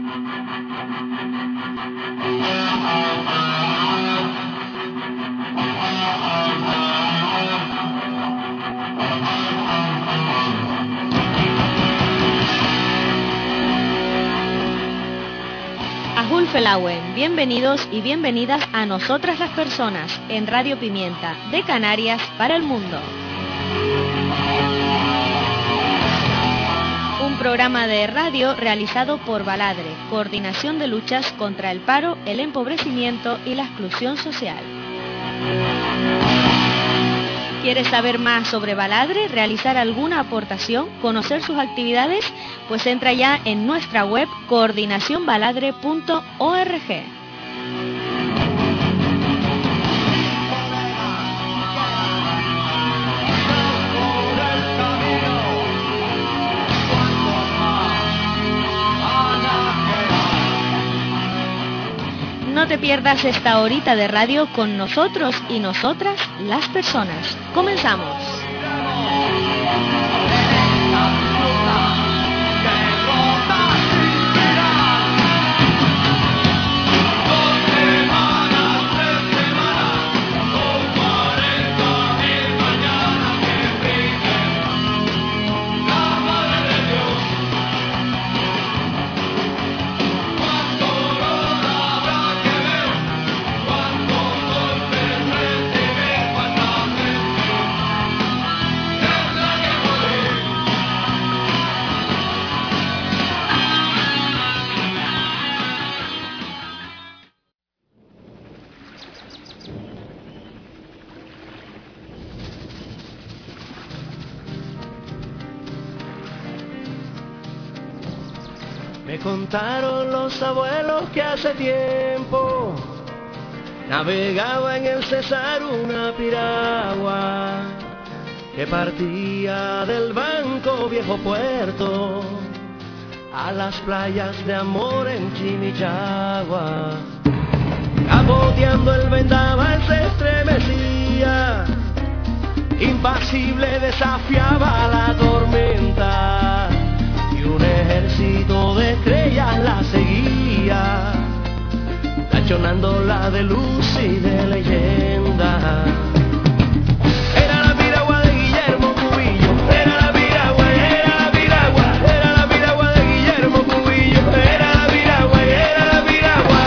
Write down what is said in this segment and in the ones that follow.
Felauen, bienvenidos y bienvenidas a Nosotras las Personas en Radio Pimienta, de Canarias para el mundo. Un programa de radio realizado por Baladre, Coordinación de Luchas contra el Paro, el Empobrecimiento y la Exclusión Social. ¿Quieres saber más sobre Baladre, realizar alguna aportación, conocer sus actividades? Pues entra ya en nuestra web coordinacionbaladre.org. No te pierdas esta horita de radio con nosotros y nosotras, las personas. ¡Comenzamos! Me contaron los abuelos que hace tiempo navegaba en el Cesar una piragua que partía del Banco Viejo Puerto a las playas de amor en Chimichagua. Capoteando el vendaval se estremecía, impasible desafiaba la tormenta. Un ejército de estrellas la seguía, tachonándola de luz y de leyenda. Era la piragua de Guillermo Cubillo, era la piragua, era la piragua, era la piragua de Guillermo Cubillo, era la piragua, era la piragua.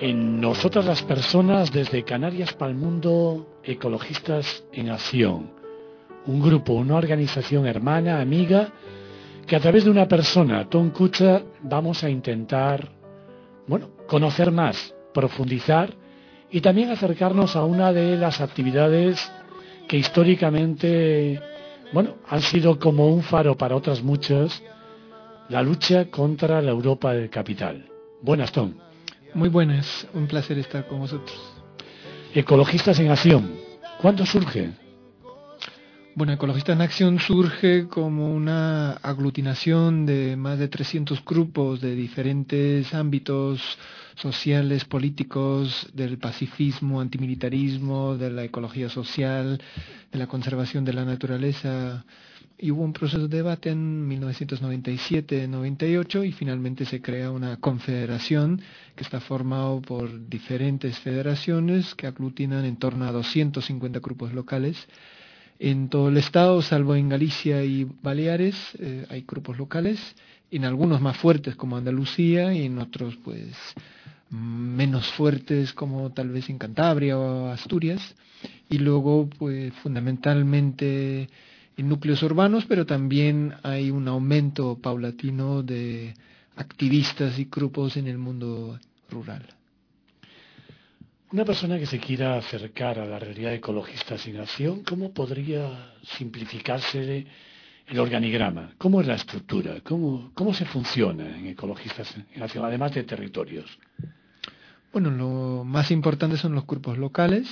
en Nosotras las Personas, desde Canarias para el Mundo, Ecologistas en Acción. Un grupo, una organización hermana, amiga, que a través de una persona, Tom Kucha, vamos a intentar, conocer más, profundizar y también acercarnos a una de las actividades que históricamente, han sido como un faro para otras muchas, la lucha contra la Europa del capital. Buenas, Tom. Muy buenas, un placer estar con vosotros. Ecologistas en Acción, ¿cuándo surge? Bueno, Ecologistas en Acción surge como una aglutinación de más de 300 grupos de diferentes ámbitos sociales, políticos, del pacifismo, antimilitarismo, de la ecología social, de la conservación de la naturaleza. Y hubo un proceso de debate en 1997-98 y finalmente se crea una confederación que está formada por diferentes federaciones que aglutinan en torno a 250 grupos locales. En todo el estado, salvo en Galicia y Baleares, hay grupos locales, en algunos más fuertes como Andalucía y en otros pues menos fuertes como tal vez en Cantabria o Asturias. Y luego pues fundamentalmente en núcleos urbanos, pero también hay un aumento paulatino de activistas y grupos en el mundo rural. Una persona que se quiera acercar a la realidad de Ecologistas en Acción, ¿cómo podría simplificarse el organigrama? ¿Cómo es la estructura? ¿Cómo se funciona en Ecologistas en Acción, además de territorios? Bueno, lo más importante son los grupos locales,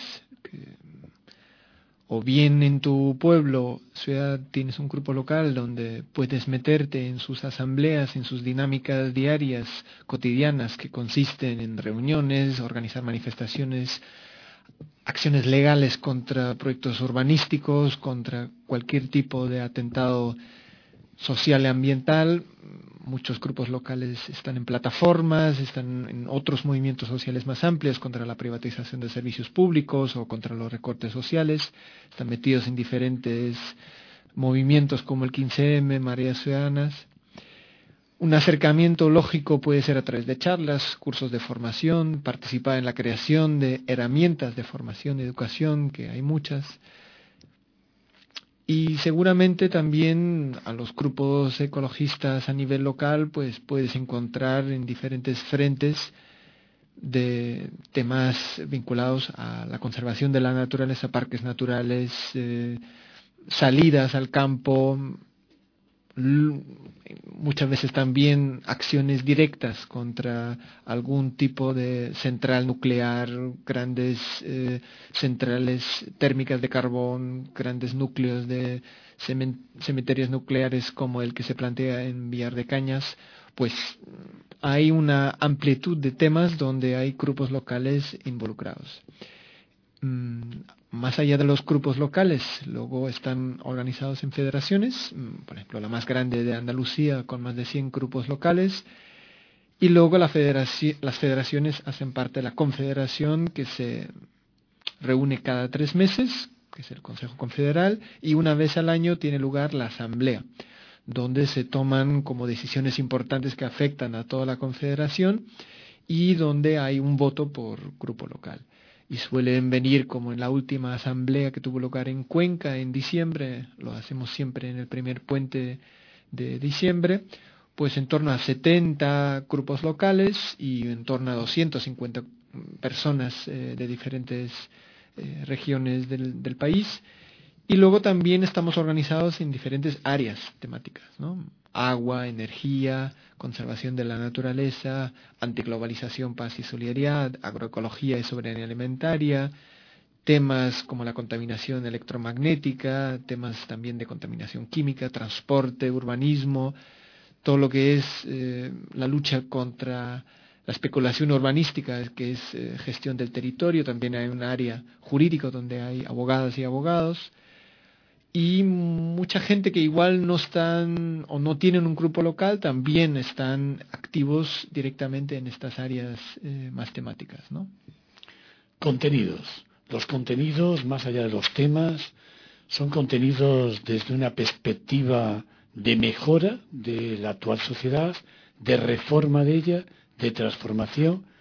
o bien en tu pueblo, ciudad, tienes un grupo local donde puedes meterte en sus asambleas, en sus dinámicas diarias, cotidianas, que consisten en reuniones, organizar manifestaciones, acciones legales contra proyectos urbanísticos, contra cualquier tipo de atentado social y ambiental. Muchos grupos locales están en plataformas, están en otros movimientos sociales más amplios contra la privatización de servicios públicos o contra los recortes sociales, están metidos en diferentes movimientos como el 15M, Mareas Ciudadanas. Un acercamiento lógico puede ser a través de charlas, cursos de formación, participar en la creación de herramientas de formación y educación, que hay muchas. Y seguramente también a los grupos ecologistas a nivel local pues puedes encontrar en diferentes frentes de temas vinculados a la conservación de la naturaleza, parques naturales, salidas al campo, muchas veces también acciones directas contra algún tipo de central nuclear, grandes centrales térmicas de carbón, grandes núcleos de cementerios nucleares como el que se plantea en Villar de Cañas. Pues hay una amplitud de temas donde hay grupos locales involucrados. Más allá de los grupos locales, luego están organizados en federaciones, por ejemplo la más grande de Andalucía con más de 100 grupos locales, y luego las federaciones hacen parte de la confederación que se reúne cada 3 meses, que es el Consejo Confederal, y una vez al año tiene lugar la asamblea, donde se toman como decisiones importantes que afectan a toda la confederación y donde hay un voto por grupo local. Y suelen venir, como en la última asamblea que tuvo lugar en Cuenca en diciembre, lo hacemos siempre en el primer puente de diciembre, pues en torno a 70 grupos locales y en torno a 250 personas de diferentes regiones del país. Y luego también estamos organizados en diferentes áreas temáticas, ¿no? Agua, energía, conservación de la naturaleza, antiglobalización, paz y solidaridad, agroecología y soberanía alimentaria, temas como la contaminación electromagnética, temas también de contaminación química, transporte, urbanismo, todo lo que es la lucha contra la especulación urbanística, que es gestión del territorio. También hay un área jurídica donde hay abogadas y abogados. Y mucha gente que igual no están o no tienen un grupo local también están activos directamente en estas áreas más temáticas, ¿no? Contenidos. Los contenidos, más allá de los temas, son contenidos desde una perspectiva de mejora de la actual sociedad, de reforma de ella, de transformación.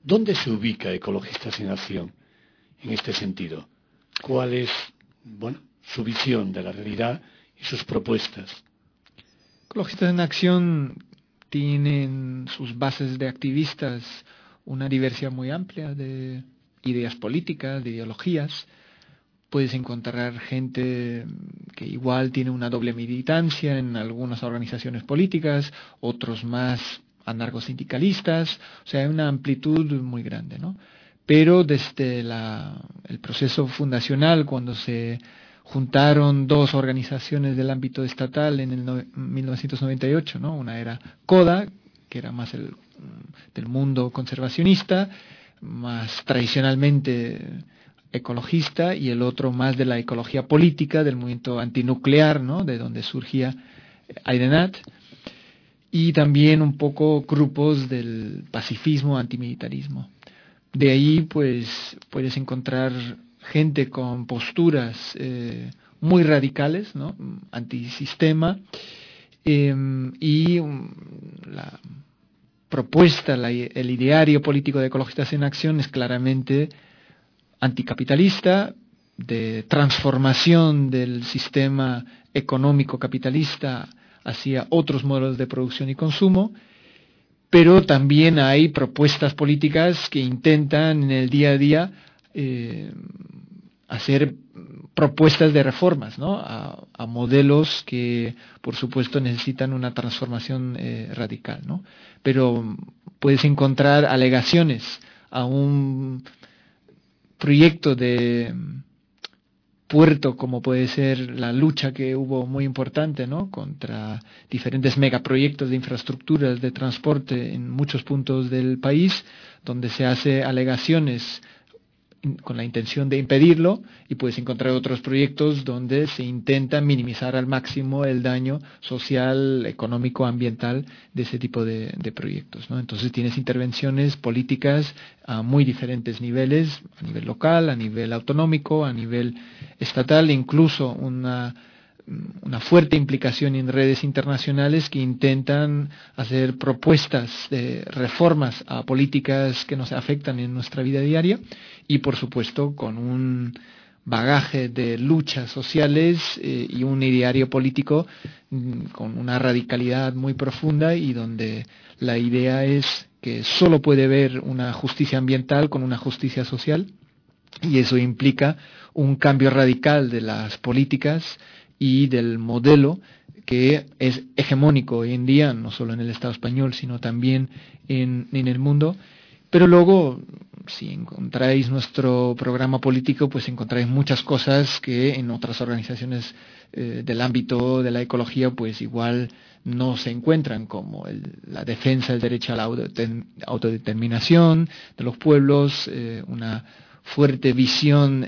¿Dónde se ubica Ecologistas en Acción en este sentido? ¿Cuál es, su visión de la realidad y sus propuestas? Ecologistas en Acción tienen sus bases de activistas una diversidad muy amplia de ideas políticas, de ideologías. Puedes encontrar gente que igual tiene una doble militancia en algunas organizaciones políticas, otros más anarcosindicalistas, o sea, hay una amplitud muy grande, ¿no? Pero desde el proceso fundacional, cuando se juntaron dos organizaciones del ámbito estatal en el 1998, ¿no? Una era CODA, que era más del mundo conservacionista, más tradicionalmente ecologista, y el otro más de la ecología política, del movimiento antinuclear, ¿no? De donde surgía AIDENAT, y también un poco grupos del pacifismo, antimilitarismo. De ahí pues puedes encontrar gente con posturas muy radicales, ¿no? Antisistema, y la propuesta, el ideario político de Ecologistas en Acción es claramente anticapitalista, de transformación del sistema económico capitalista hacia otros modelos de producción y consumo, pero también hay propuestas políticas que intentan en el día a día hacer propuestas de reformas, ¿no? a modelos que por supuesto necesitan una transformación radical, ¿no? Pero puedes encontrar alegaciones a un proyecto de puerto, como puede ser la lucha que hubo muy importante, ¿no? Contra diferentes megaproyectos de infraestructuras de transporte en muchos puntos del país, donde se hace alegaciones con la intención de impedirlo, y puedes encontrar otros proyectos donde se intenta minimizar al máximo el daño social, económico, ambiental de ese tipo de proyectos, ¿no? Entonces tienes intervenciones políticas a muy diferentes niveles, a nivel local, a nivel autonómico, a nivel estatal, e incluso una fuerte implicación en redes internacionales que intentan hacer propuestas de reformas a políticas que nos afectan en nuestra vida diaria, y por supuesto con un bagaje de luchas sociales y un ideario político con una radicalidad muy profunda, y donde la idea es que solo puede haber una justicia ambiental con una justicia social, y eso implica un cambio radical de las políticas y del modelo que es hegemónico hoy en día, no solo en el Estado español, sino también en el mundo. Pero luego, si encontráis nuestro programa político, pues encontráis muchas cosas que en otras organizaciones del ámbito de la ecología, pues igual no se encuentran, como la defensa del derecho a la autodeterminación de los pueblos, una fuerte visión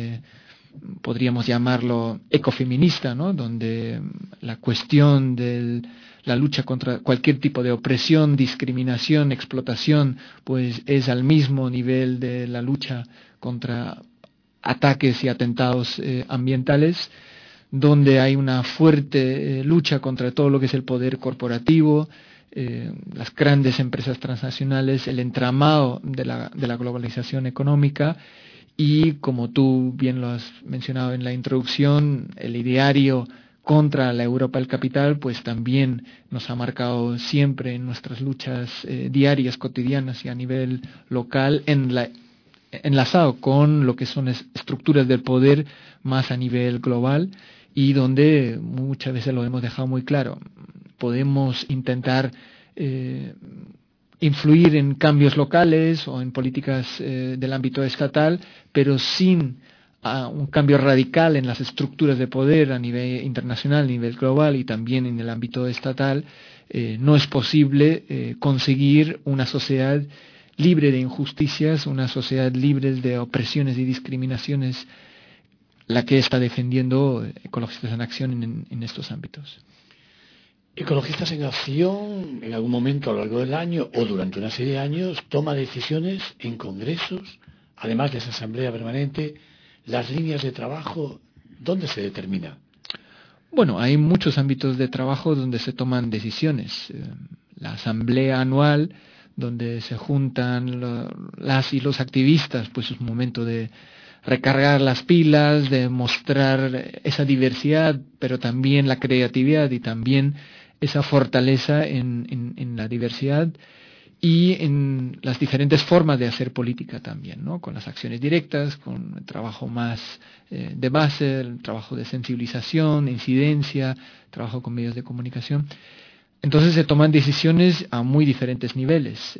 podríamos llamarlo ecofeminista, ¿no? Donde la cuestión de la lucha contra cualquier tipo de opresión, discriminación, explotación, pues es al mismo nivel de la lucha contra ataques y atentados ambientales, donde hay una fuerte lucha contra todo lo que es el poder corporativo, las grandes empresas transnacionales, el entramado de la globalización económica. Y como tú bien lo has mencionado en la introducción, el ideario contra la Europa del capital, pues también nos ha marcado siempre en nuestras luchas diarias, cotidianas y a nivel local, enlazado con lo que son estructuras del poder más a nivel global, y donde muchas veces lo hemos dejado muy claro. Podemos intentar influir en cambios locales o en políticas del ámbito estatal, pero sin un cambio radical en las estructuras de poder a nivel internacional, a nivel global y también en el ámbito estatal, no es posible conseguir una sociedad libre de injusticias, una sociedad libre de opresiones y discriminaciones, la que está defendiendo Ecologistas en Acción en estos ámbitos. Ecologistas en Acción, en algún momento a lo largo del año o durante una serie de años, toma decisiones en congresos, además de esa asamblea permanente. Las líneas de trabajo, ¿dónde se determina? Bueno, hay muchos ámbitos de trabajo donde se toman decisiones. La asamblea anual, donde se juntan las y los activistas, pues es un momento de recargar las pilas, de mostrar esa diversidad, pero también la creatividad y también esa fortaleza en la diversidad y en las diferentes formas de hacer política también, ¿no? Con las acciones directas, con el trabajo más de base, el trabajo de sensibilización, incidencia, trabajo con medios de comunicación. Entonces se toman decisiones a muy diferentes niveles.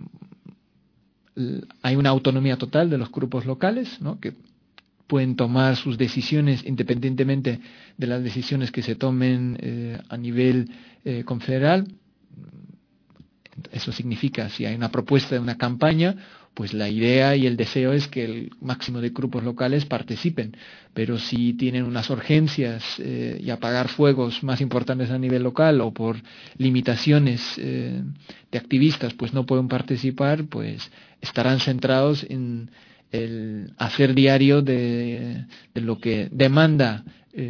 Hay una autonomía total de los grupos locales, ¿no? Que pueden tomar sus decisiones independientemente de las decisiones que se tomen a nivel confederal. Eso significa, si hay una propuesta de una campaña, pues la idea y el deseo es que el máximo de grupos locales participen, pero si tienen unas urgencias y apagar fuegos más importantes a nivel local o por limitaciones de activistas pues no pueden participar, pues estarán centrados en el hacer diario de lo que demanda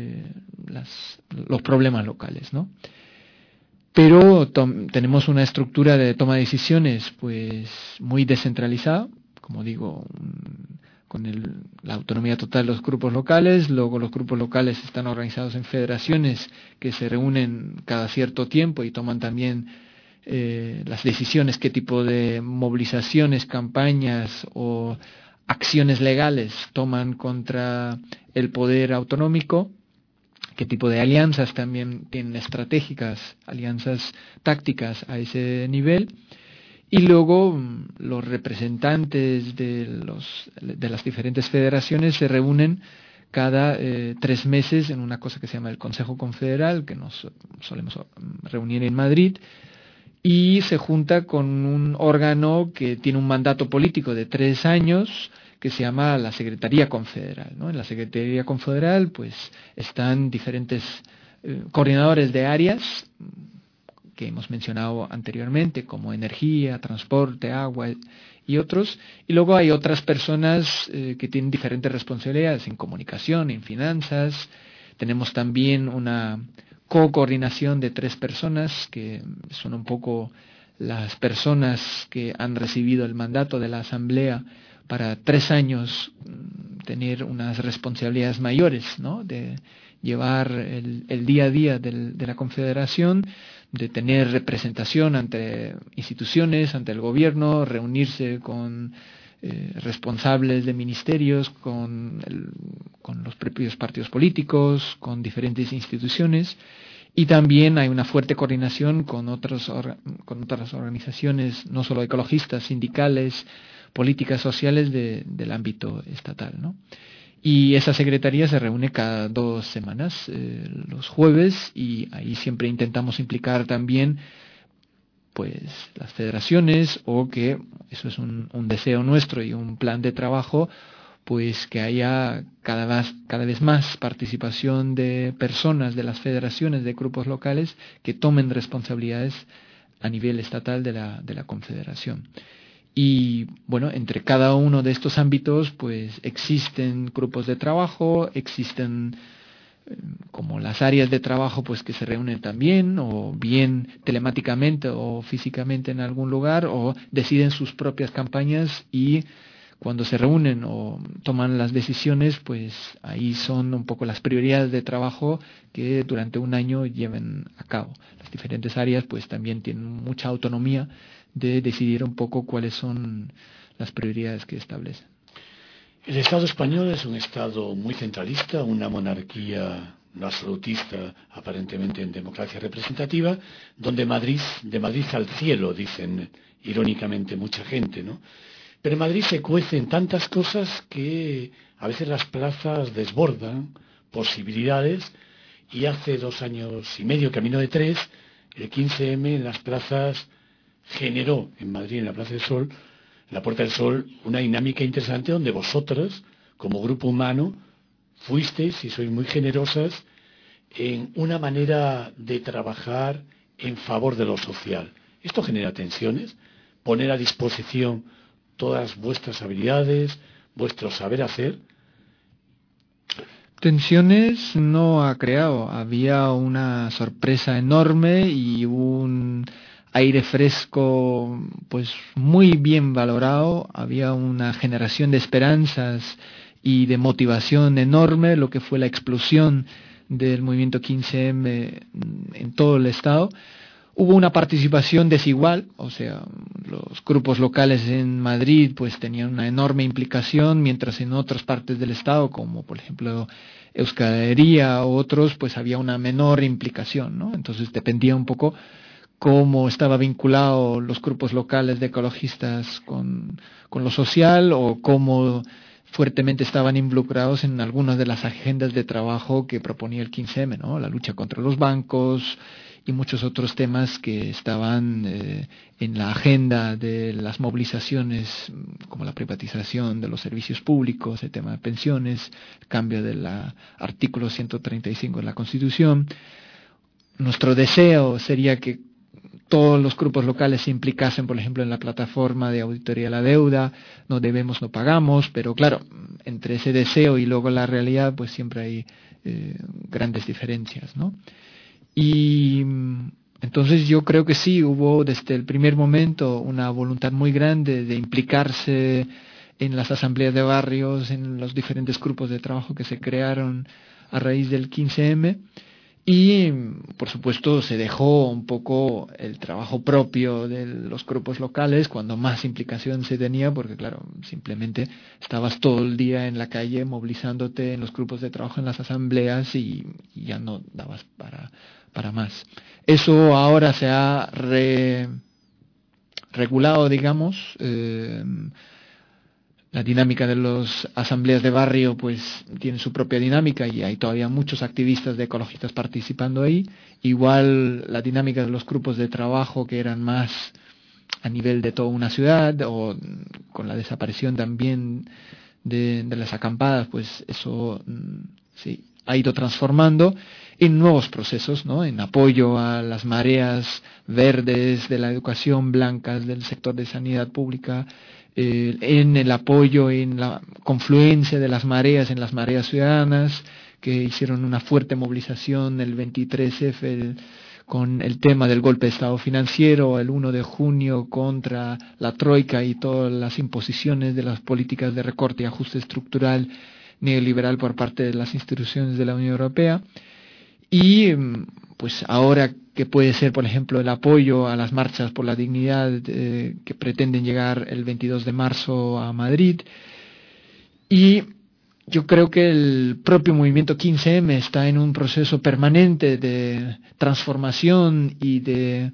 los problemas locales, ¿no? Pero tenemos una estructura de toma de decisiones pues muy descentralizada, como digo, con la autonomía total de los grupos locales. Luego los grupos locales están organizados en federaciones que se reúnen cada cierto tiempo y toman también las decisiones, qué tipo de movilizaciones, campañas o acciones legales toman contra el poder autonómico, qué tipo de alianzas también tienen estratégicas, alianzas tácticas a ese nivel. Y luego los representantes de las diferentes federaciones se reúnen cada 3 meses en una cosa que se llama el Consejo Confederal, que nos solemos reunir en Madrid, y se junta con un órgano que tiene un mandato político de 3 años, que se llama la Secretaría Confederal, ¿no? En la Secretaría Confederal pues están diferentes coordinadores de áreas que hemos mencionado anteriormente, como energía, transporte, agua y otros, y luego hay otras personas que tienen diferentes responsabilidades en comunicación, en finanzas. Tenemos también una co-coordinación de 3 personas que son un poco las personas que han recibido el mandato de la Asamblea para 3 años tener unas responsabilidades mayores, ¿no? De llevar el día a día de la Confederación, de tener representación ante instituciones, ante el gobierno, reunirse con responsables de ministerios, con los propios partidos políticos, con diferentes instituciones. Y también hay una fuerte coordinación con otras organizaciones, no solo ecologistas, sindicales, políticas sociales del ámbito estatal, ¿no? Y esa secretaría se reúne cada 2 semanas, los jueves, y ahí siempre intentamos implicar también pues las federaciones, o que eso es un deseo nuestro y un plan de trabajo, pues que haya cada vez más participación de personas de las federaciones, de grupos locales que tomen responsabilidades a nivel estatal de la Confederación. Y bueno, entre cada uno de estos ámbitos pues existen grupos de trabajo, existen como las áreas de trabajo pues que se reúnen también, o bien telemáticamente o físicamente en algún lugar, o deciden sus propias campañas, y cuando se reúnen o toman las decisiones, pues ahí son un poco las prioridades de trabajo que durante un año lleven a cabo. Las diferentes áreas pues también tienen mucha autonomía de decidir un poco cuáles son las prioridades que establecen. El Estado español es un Estado muy centralista, una monarquía no absolutista, aparentemente en democracia representativa, donde de Madrid al cielo, dicen irónicamente mucha gente, ¿no? Pero en Madrid se cuecen tantas cosas que a veces las plazas desbordan posibilidades, y hace 2 años y medio, camino de 3, el 15M en las plazas generó en Madrid, en la Plaza del Sol, en la Puerta del Sol, una dinámica interesante donde vosotras, como grupo humano, fuisteis y sois muy generosas en una manera de trabajar en favor de lo social. Esto genera tensiones, poner a disposición todas vuestras habilidades, vuestro saber hacer. Tensiones no ha creado, había una sorpresa enorme y aire fresco pues muy bien valorado, había una generación de esperanzas y de motivación enorme, lo que fue la explosión del movimiento 15M en todo el estado. Hubo una participación desigual, o sea, los grupos locales en Madrid pues tenían una enorme implicación, mientras en otras partes del estado, como por ejemplo Euskal Herria u otros, pues había una menor implicación, ¿no? Entonces dependía un poco cómo estaba vinculado los grupos locales de ecologistas con lo social, o cómo fuertemente estaban involucrados en algunas de las agendas de trabajo que proponía el 15M, ¿no? La lucha contra los bancos y muchos otros temas que estaban en la agenda de las movilizaciones, como la privatización de los servicios públicos, el tema de pensiones, el cambio del artículo 135 de la Constitución. Nuestro deseo sería que todos los grupos locales se implicasen, por ejemplo, en la plataforma de auditoría de la deuda, no debemos, no pagamos, pero claro, entre ese deseo y luego la realidad, pues siempre hay grandes diferencias, ¿no? Y entonces yo creo que sí, hubo desde el primer momento una voluntad muy grande de implicarse en las asambleas de barrios, en los diferentes grupos de trabajo que se crearon a raíz del 15M. Y, por supuesto, se dejó un poco el trabajo propio de los grupos locales cuando más implicación se tenía, porque, claro, simplemente estabas todo el día en la calle movilizándote en los grupos de trabajo, en las asambleas, y ya no dabas para más. Eso ahora se ha regulado, digamos. La dinámica de las asambleas de barrio pues tiene su propia dinámica y hay todavía muchos activistas de ecologistas participando ahí. Igual la dinámica de los grupos de trabajo, que eran más a nivel de toda una ciudad, o con la desaparición también de las acampadas, pues eso sí ha ido transformando en nuevos procesos, ¿no? En apoyo a las mareas verdes de la educación, blancas del sector de sanidad pública, en el apoyo, en la confluencia de las mareas, en las mareas ciudadanas, que hicieron una fuerte movilización el 23F con el tema del golpe de Estado financiero, el 1 de junio contra la Troika y todas las imposiciones de las políticas de recorte y ajuste estructural neoliberal por parte de las instituciones de la Unión Europea. Y pues ahora que puede ser, por ejemplo, el apoyo a las marchas por la dignidad que pretenden llegar el 22 de marzo a Madrid. Y yo creo que el propio movimiento 15M está en un proceso permanente de transformación y de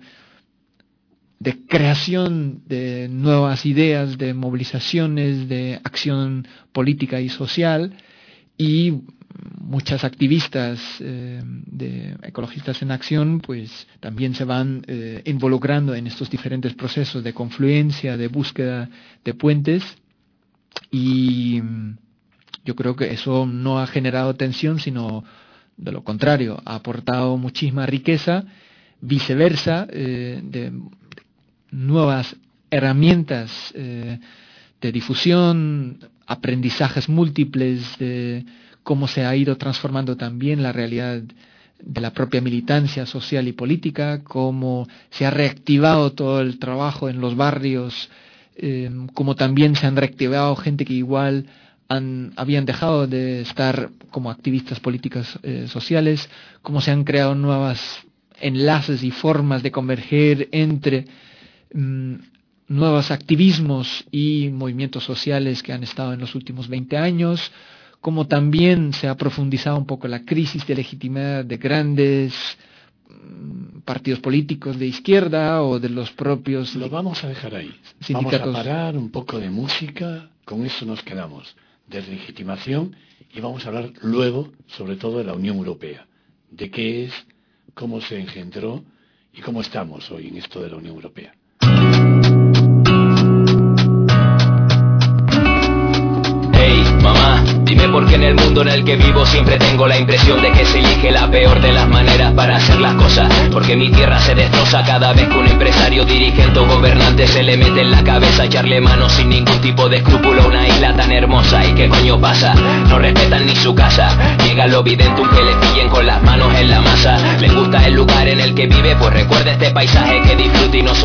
creación de nuevas ideas, de movilizaciones, de acción política y social, y muchas activistas de ecologistas en acción pues también se van involucrando en estos diferentes procesos de confluencia, de búsqueda de puentes, y yo creo que eso no ha generado tensión, sino de lo contrario, ha aportado muchísima riqueza, viceversa, de nuevas herramientas de difusión, aprendizajes múltiples de cómo se ha ido transformando también la realidad de la propia militancia social y política, cómo se ha reactivado todo el trabajo en los barrios, cómo también se han reactivado gente que igual habían dejado de estar como activistas políticas sociales, cómo se han creado nuevos enlaces y formas de converger entre nuevos activismos y movimientos sociales que han estado en los últimos 20 años, como también se ha profundizado un poco la crisis de legitimidad de grandes partidos políticos de izquierda o de los propios... Lo vamos a dejar ahí. Sindicatos. Vamos a parar un poco de música, con eso nos quedamos. Deslegitimación, y vamos a hablar luego, sobre todo, de la Unión Europea. De qué es, cómo se engendró y cómo estamos hoy en esto de la Unión Europea. Mamá, dime por qué en el mundo en el que vivo siempre tengo la impresión de que se elige la peor de las maneras para hacer las cosas. Porque mi tierra se destroza cada vez que un empresario, dirigente o gobernante se le mete en la cabeza echarle mano sin ningún tipo de escrúpulo a una isla tan hermosa. ¿Y qué coño pasa? No respetan ni su casa. Llega lo evidente, que le pillen con las manos en la masa. Les gusta el lugar en el que vive, pues recuerda este paisaje que disfruta y no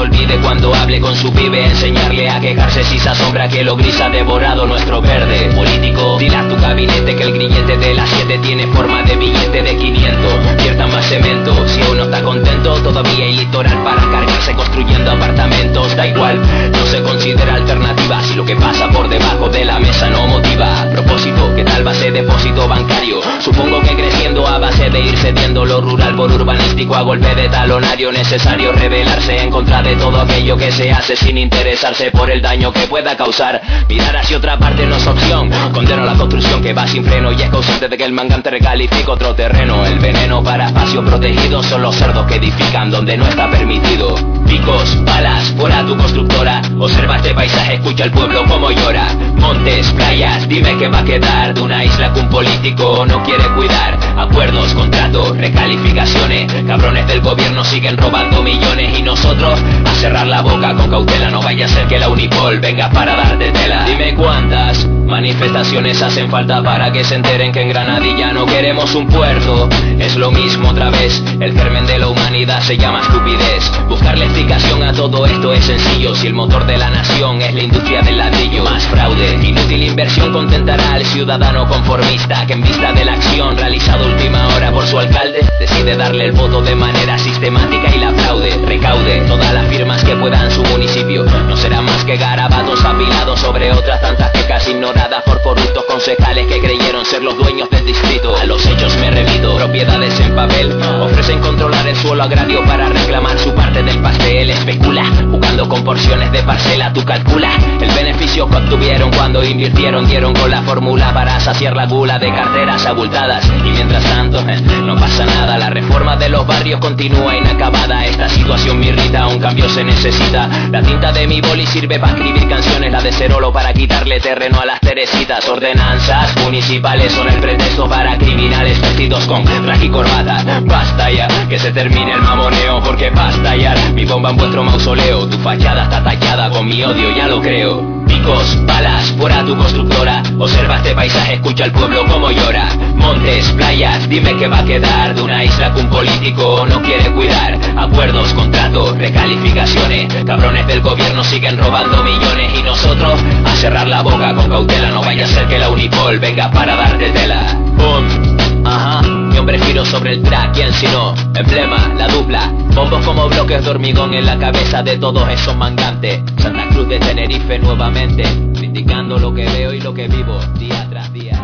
hable con su pibe, enseñarle a quejarse si se asombra que lo gris ha devorado nuestro verde. Político, dile a tu gabinete que el grillete de las 7 tiene forma de billete de 500. Vierta más cemento, si uno está contento, todavía hay litoral para cargarse construyendo apartamentos. Da igual, no se considera alternativa si lo que pasa por debajo de la mesa no motiva. Propósito, ¿qué tal base depósito bancario? Supongo que creciendo a base de ir cediendo lo rural por urbanístico a golpe de talonario. Necesario rebelarse en contra de todo aquello que se hace sin interesarse por el daño que pueda causar. Mirar hacia otra parte no es opción. Condeno la construcción que va sin freno y es causante de que el mangante recalifique otro terreno. El veneno para espacios protegidos son los cerdos que edifican donde no está permitido. Picos, balas, fuera tu constructora. Observa este paisaje, escucha al pueblo como llora. Montes, playas, dime qué va a quedar de una isla que un político no quiere cuidar. Acuerdos, contratos, recalificaciones. Cabrones del gobierno siguen robando millones y nosotros a cerrar la boca con cautela. No vaya a ser que la Unipol venga para darte tela. Dime cuántas manifestaciones hacen falta para que se enteren que en Granadilla no queremos un puerto. Es lo mismo otra vez, el germen de la humanidad se llama estupidez. Buscarle explicación a todo esto es sencillo. Si el motor de la nación es la industria del ladrillo, más fraude, inútil inversión contentará al ciudadano conformista que en vista de la acción realizada última hora por su alcalde decide darle el voto de manera sistemática y la fraude. Recaude todas las firmas que pueda en su municipio. No será más que garabatos apilados sobre otras tantas quejas ignoradas por corruptos concejales que creyeron ser los dueños del distrito. A los hechos me remito, propiedades en papel ofrecen controlar el suelo agrario para reclamar su parte del pastel. Especula, jugando con porciones de parcela, tú calcula el beneficio que obtuvieron cuando invirtieron, dieron con la fórmula para saciar la gula de carteras abultadas. Y mientras tanto, no pasa nada, la reforma de los barrios continúa inacabada. Esta situación me irrita, un cambio se necesita. La tinta de mi boli sirve para escribir canciones, la de Cerolo para quitarle terreno a las Teresitas. Ordenanzas municipales son el pretexto para criminales vestidos con traje y corbata. Basta ya, que se termine el mamoneo, porque va a estallar mi bomba en vuestro mausoleo. Tu fachada está tallada con mi odio, ya lo creo. Picos, balas, fuera tu constructora. Observa este paisaje, escucha al pueblo como llora. Montes, playas, dime qué va a quedar de una isla que un político no quiere cuidar. Acuerdos, contratos, recalificaciones. Cabrones del gobierno siguen robando millones y nosotros a cerrar la boca con cautela. No vaya a ser que la Unipol venga para darte tela. Boom, ajá, mi hombre giro sobre el track, ¿quién si no? Emblema, la dupla, bombos como bloques de hormigón en la cabeza de todos esos mangantes. Santa Cruz de Tenerife nuevamente, criticando lo que veo y lo que vivo día tras día.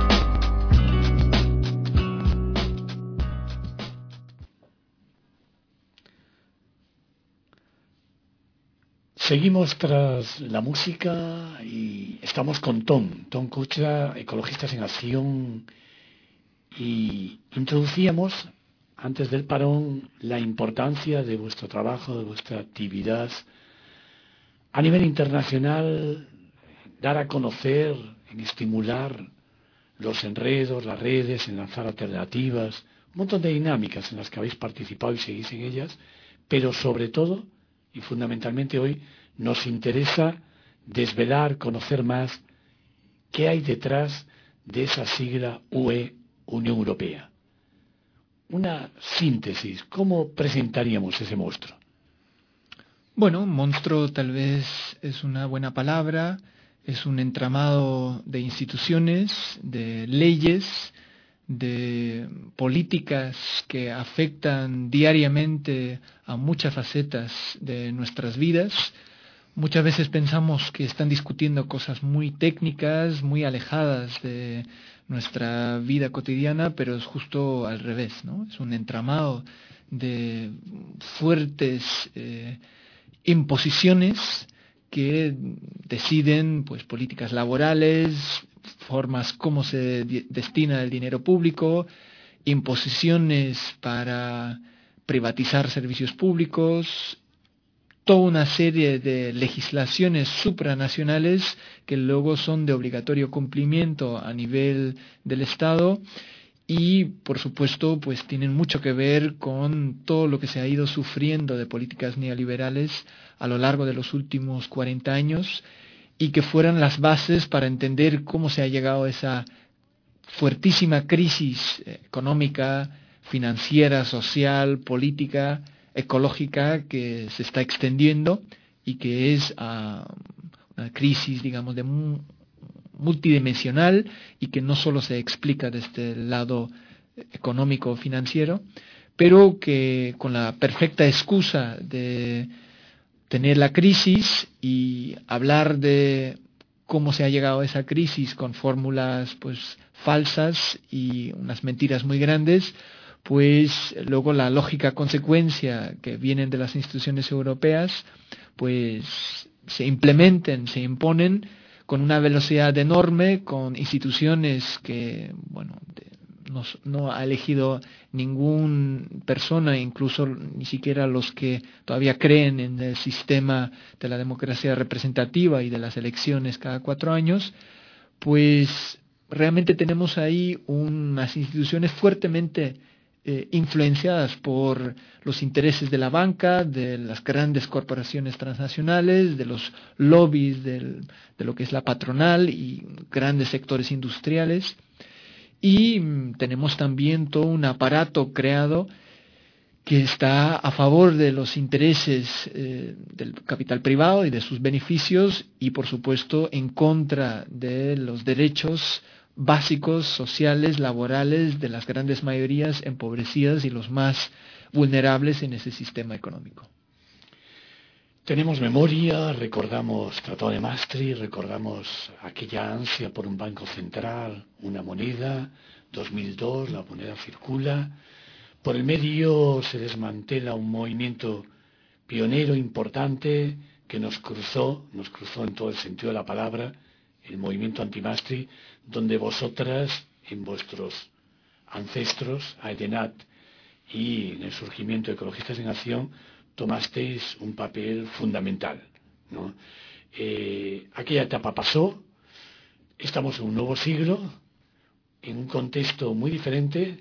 Seguimos tras la música y estamos con Tom Kuchera, Ecologistas en Acción, y introducíamos antes del parón la importancia de vuestro trabajo, de vuestra actividad a nivel internacional, dar a conocer, en estimular los enredos, las redes, en lanzar alternativas, un montón de dinámicas en las que habéis participado y seguís en ellas, pero sobre todo y fundamentalmente hoy nos interesa desvelar, conocer más qué hay detrás de esa sigla UE, Unión Europea. Una síntesis, ¿cómo presentaríamos ese monstruo? Bueno, monstruo tal vez es una buena palabra, es un entramado de instituciones, de leyes, de políticas que afectan diariamente a muchas facetas de nuestras vidas. Muchas veces pensamos que están discutiendo cosas muy técnicas, muy alejadas de nuestra vida cotidiana, pero es justo al revés, ¿no? Es un entramado de fuertes imposiciones que deciden pues políticas laborales, formas como se destina el dinero público, imposiciones para privatizar servicios públicos, toda una serie de legislaciones supranacionales que luego son de obligatorio cumplimiento a nivel del Estado y, por supuesto, pues tienen mucho que ver con todo lo que se ha ido sufriendo de políticas neoliberales a lo largo de los últimos 40 años y que fueran las bases para entender cómo se ha llegado a esa fuertísima crisis económica, financiera, social, política, ecológica que se está extendiendo y que es una crisis, digamos, multidimensional y que no solo se explica desde el lado económico o financiero, pero que con la perfecta excusa de tener la crisis y hablar de cómo se ha llegado a esa crisis con fórmulas pues falsas y unas mentiras muy grandes, pues luego la lógica consecuencia que vienen de las instituciones europeas pues se implementen, se imponen con una velocidad enorme, con instituciones que, bueno, no ha elegido ninguna persona, incluso ni siquiera los que todavía creen en el sistema de la democracia representativa y de las elecciones cada 4 años, pues realmente tenemos ahí unas instituciones fuertemente influenciadas por los intereses de la banca, de las grandes corporaciones transnacionales, de los lobbies de lo que es la patronal y grandes sectores industriales. Y tenemos también todo un aparato creado que está a favor de los intereses del capital privado y de sus beneficios y, por supuesto, en contra de los derechos básicos, sociales, laborales de las grandes mayorías empobrecidas y los más vulnerables en ese sistema económico. Tenemos memoria, recordamos Tratado de Maastricht, recordamos aquella ansia por un banco central, una moneda, 2002, la moneda circula. Por el medio se desmantela un movimiento pionero importante que nos cruzó en todo el sentido de la palabra, el movimiento anti-Maastricht, donde vosotras, en vuestros ancestros, Aedenat y en el surgimiento de Ecologistas en Acción, tomasteis un papel fundamental, ¿no? Aquella etapa pasó, estamos en un nuevo siglo, en un contexto muy diferente.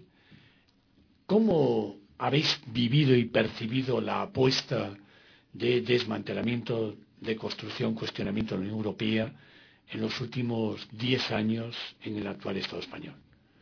¿Cómo habéis vivido y percibido la apuesta de desmantelamiento, de construcción, cuestionamiento de la Unión Europea en los últimos 10 años en el actual Estado español?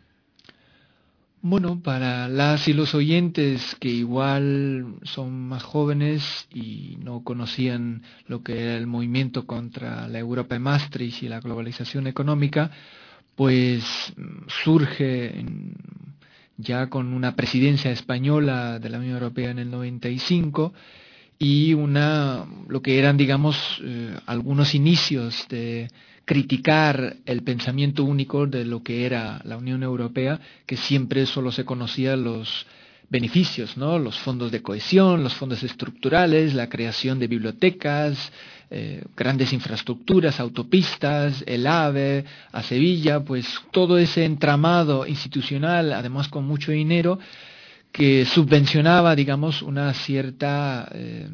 Bueno, para las y los oyentes que igual son más jóvenes y no conocían lo que era el movimiento contra la Europa de Maastricht y la globalización económica, pues surge ya con una presidencia española de la Unión Europea en el 95 y lo que eran, digamos, algunos inicios de criticar el pensamiento único de lo que era la Unión Europea, que siempre solo se conocían los beneficios, ¿no? Los fondos de cohesión, los fondos estructurales, la creación de bibliotecas, grandes infraestructuras, autopistas, el AVE a Sevilla, pues todo ese entramado institucional, además con mucho dinero, que subvencionaba, digamos, una cierta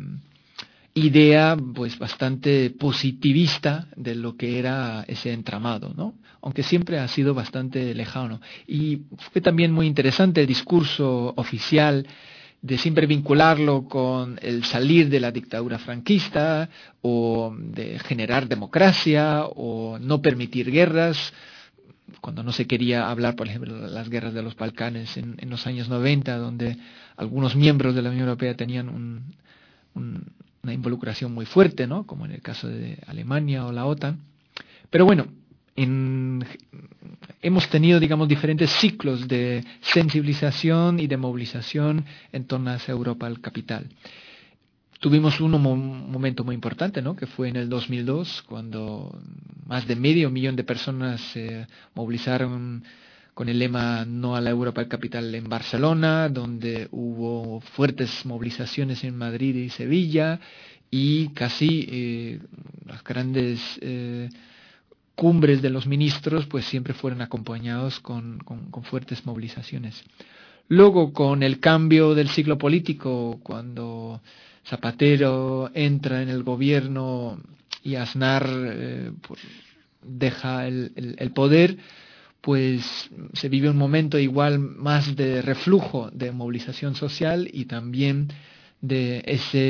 idea pues bastante positivista de lo que era ese entramado, ¿no? Aunque siempre ha sido bastante lejano. Y fue también muy interesante el discurso oficial de siempre vincularlo con el salir de la dictadura franquista o de generar democracia o no permitir guerras, cuando no se quería hablar, por ejemplo, de las guerras de los Balcanes en los años 90, donde algunos miembros de la Unión Europea tenían una involucración muy fuerte, ¿no? Como en el caso de Alemania o la OTAN. Pero bueno, hemos tenido, digamos, diferentes ciclos de sensibilización y de movilización en torno a esa Europa al capital. Tuvimos un momento muy importante, ¿no? Que fue en el 2002, cuando más de 500.000 de personas se movilizaron con el lema No a la Europa al capital en Barcelona, donde hubo fuertes movilizaciones en Madrid y Sevilla, y casi las grandes cumbres de los ministros pues siempre fueron acompañados con fuertes movilizaciones. Luego, con el cambio del ciclo político, cuando Zapatero entra en el gobierno y Aznar deja el poder, pues se vive un momento igual más de reflujo de movilización social y también de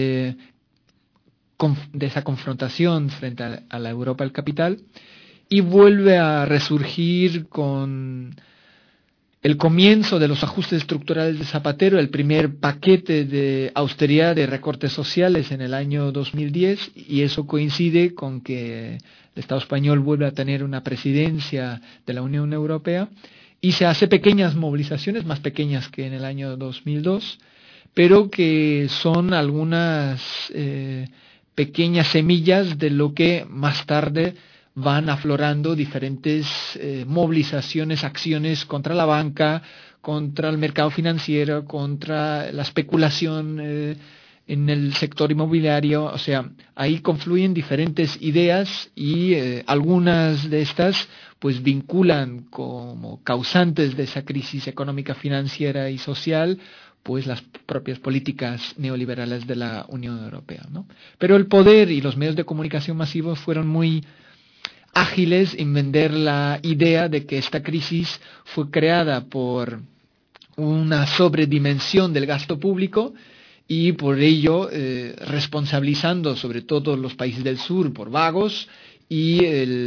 esa confrontación frente a la Europa del capital, y vuelve a resurgir con el comienzo de los ajustes estructurales de Zapatero, el primer paquete de austeridad de recortes sociales en el año 2010, y eso coincide con que el Estado español vuelve a tener una presidencia de la Unión Europea y se hace pequeñas movilizaciones, más pequeñas que en el año 2002, pero que son algunas pequeñas semillas de lo que más tarde van aflorando diferentes movilizaciones, acciones contra la banca, contra el mercado financiero, contra la especulación en el sector inmobiliario. O sea, ahí confluyen diferentes ideas y algunas de estas pues vinculan como causantes de esa crisis económica, financiera y social pues las propias políticas neoliberales de la Unión Europea, ¿no? Pero el poder y los medios de comunicación masivos fueron muy ágiles en vender la idea de que esta crisis fue creada por una sobredimensión del gasto público y por ello responsabilizando sobre todo los países del sur por vagos y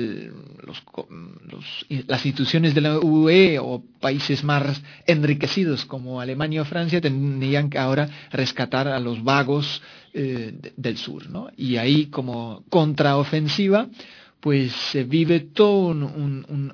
las instituciones de la UE o países más enriquecidos como Alemania o Francia tendrían que ahora rescatar a los vagos del sur, ¿no? Y ahí como contraofensiva pues se vive todo un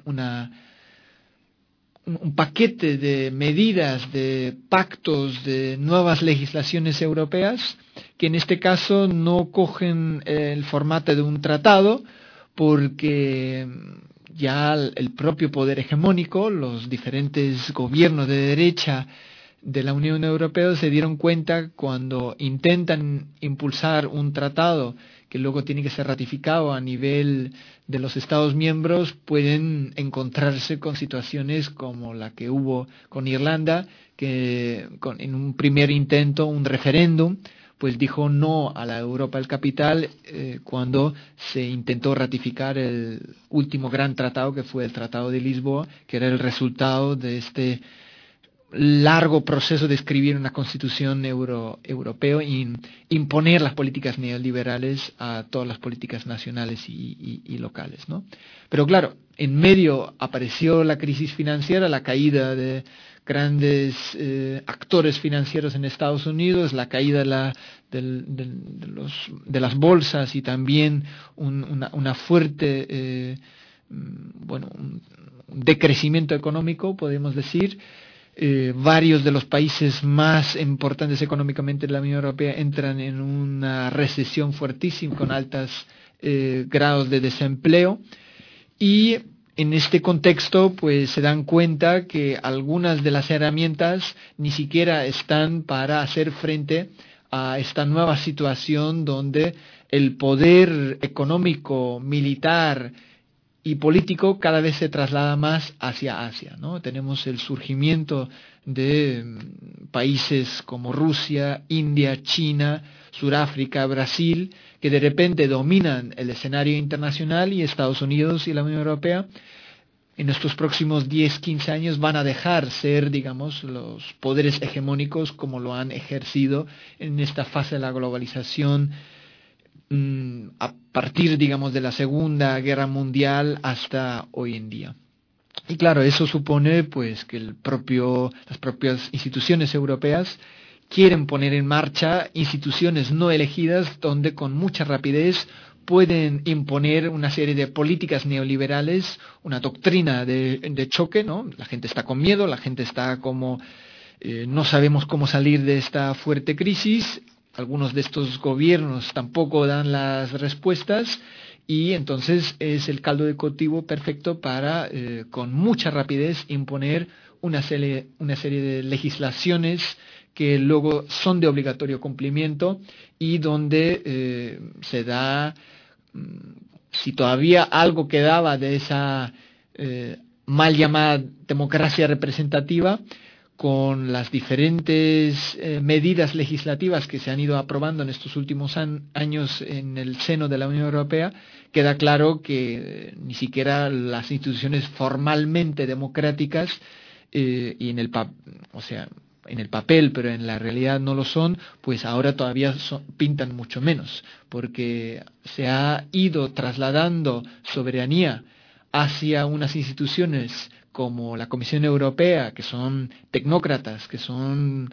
paquete de medidas, de pactos, de nuevas legislaciones europeas que en este caso no cogen el formato de un tratado porque ya el propio poder hegemónico, los diferentes gobiernos de derecha de la Unión Europea se dieron cuenta cuando intentan impulsar un tratado que luego tiene que ser ratificado a nivel de los Estados miembros, pueden encontrarse con situaciones como la que hubo con Irlanda, que en un primer intento, un referéndum, pues dijo no a la Europa del capital cuando se intentó ratificar el último gran tratado que fue el Tratado de Lisboa, que era el resultado de este largo proceso de escribir una constitución europea y imponer las políticas neoliberales a todas las políticas nacionales y locales, ¿no? Pero claro, en medio apareció la crisis financiera, la caída de grandes actores financieros en Estados Unidos, la caída de las bolsas y también una fuerte un decrecimiento económico, podemos decir. Varios de los países más importantes económicamente de la Unión Europea entran en una recesión fuertísima con altos grados de desempleo y en este contexto pues se dan cuenta que algunas de las herramientas ni siquiera están para hacer frente a esta nueva situación donde el poder económico, militar y político cada vez se traslada más hacia Asia, ¿no? Tenemos el surgimiento de países como Rusia, India, China, Sudáfrica, Brasil, que de repente dominan el escenario internacional y Estados Unidos y la Unión Europea en estos próximos 10-15 años van a dejar ser, digamos, los poderes hegemónicos como lo han ejercido en esta fase de la globalización a partir, digamos, de la Segunda Guerra Mundial hasta hoy en día. Y claro, eso supone pues que las propias instituciones europeas quieren poner en marcha instituciones no elegidas donde con mucha rapidez pueden imponer una serie de políticas neoliberales, una doctrina de choque, ¿no? La gente está con miedo, la gente está como no sabemos cómo salir de esta fuerte crisis. Algunos de estos gobiernos tampoco dan las respuestas y entonces es el caldo de cultivo perfecto para con mucha rapidez imponer una serie de legislaciones que luego son de obligatorio cumplimiento y donde se da, si todavía algo quedaba de esa mal llamada democracia representativa, con las diferentes medidas legislativas que se han ido aprobando en estos últimos años en el seno de la Unión Europea, queda claro que ni siquiera las instituciones formalmente democráticas y en el papel, pero en la realidad no lo son, pues ahora todavía pintan mucho menos, porque se ha ido trasladando soberanía hacia unas instituciones como la Comisión Europea, que son tecnócratas, que son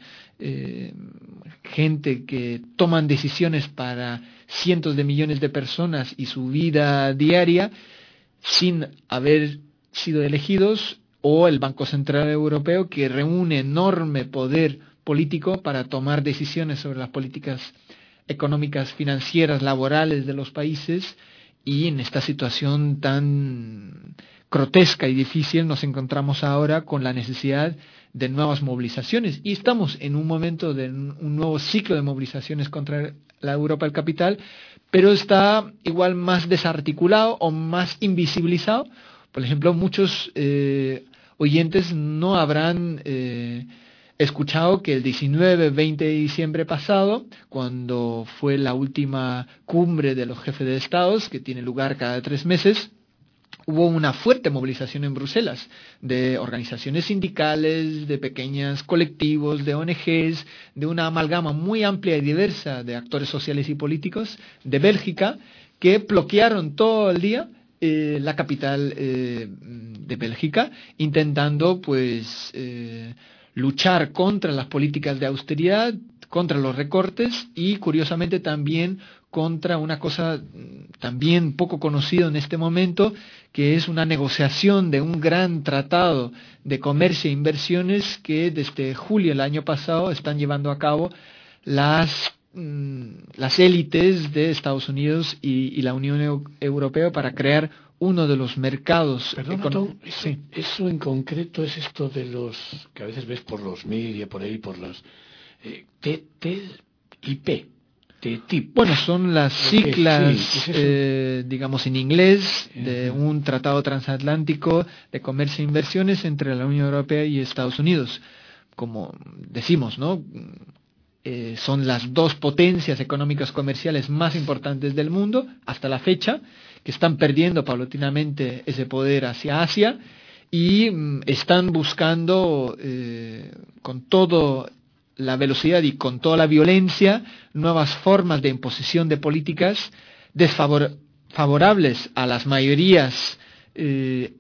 gente que toman decisiones para cientos de millones de personas y su vida diaria, sin haber sido elegidos, o el Banco Central Europeo, que reúne enorme poder político para tomar decisiones sobre las políticas económicas, financieras, laborales de los países, y en esta situación tan grotesca y difícil nos encontramos ahora con la necesidad de nuevas movilizaciones, y estamos en un momento de un nuevo ciclo de movilizaciones contra la Europa del capital, pero está igual más desarticulado o más invisibilizado. Por ejemplo, muchos oyentes no habrán escuchado que el 19-20 de diciembre pasado, cuando fue la última cumbre de los jefes de Estados, que tiene lugar cada 3 meses, hubo una fuerte movilización en Bruselas de organizaciones sindicales, de pequeños colectivos, de ONGs, de una amalgama muy amplia y diversa de actores sociales y políticos de Bélgica, que bloquearon todo el día la capital de Bélgica, intentando pues luchar contra las políticas de austeridad, contra los recortes y, curiosamente, también contra una cosa también poco conocida en este momento, que es una negociación de un gran tratado de comercio e inversiones que desde julio del año pasado están llevando a cabo las élites de Estados Unidos y la Unión Europea para crear uno de los mercados. Perdón, eso en concreto es esto de los que a veces ves por los media, por ahí, por las TTIP. Bueno, son las siglas, sí, ¿es digamos en inglés, de un tratado transatlántico de comercio e inversiones entre la Unión Europea y Estados Unidos. Como decimos, ¿no? Son las dos potencias económicas comerciales más importantes del mundo hasta la fecha, que están perdiendo paulatinamente ese poder hacia Asia y están buscando con toda la velocidad y con toda la violencia nuevas formas de imposición de políticas desfavorables a las mayorías de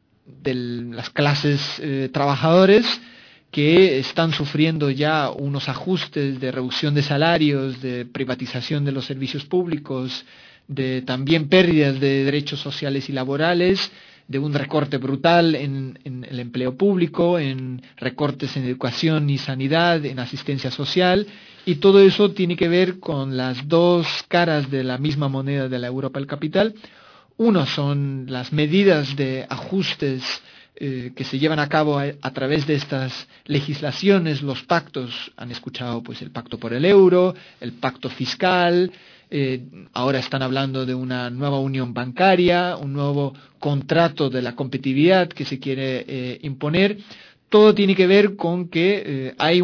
las clases trabajadores, que están sufriendo ya unos ajustes de reducción de salarios, de privatización de los servicios públicos, de también pérdidas de derechos sociales y laborales, de un recorte brutal en el empleo público, en recortes en educación y sanidad, en asistencia social, y todo eso tiene que ver con las dos caras de la misma moneda de la Europa del capital. Uno son las medidas de ajustes que se llevan a cabo a través de estas legislaciones, los pactos. Han escuchado pues el pacto por el euro, el pacto fiscal, ahora están hablando de una nueva unión bancaria, un nuevo contrato de la competitividad que se quiere imponer. Todo tiene que ver con que hay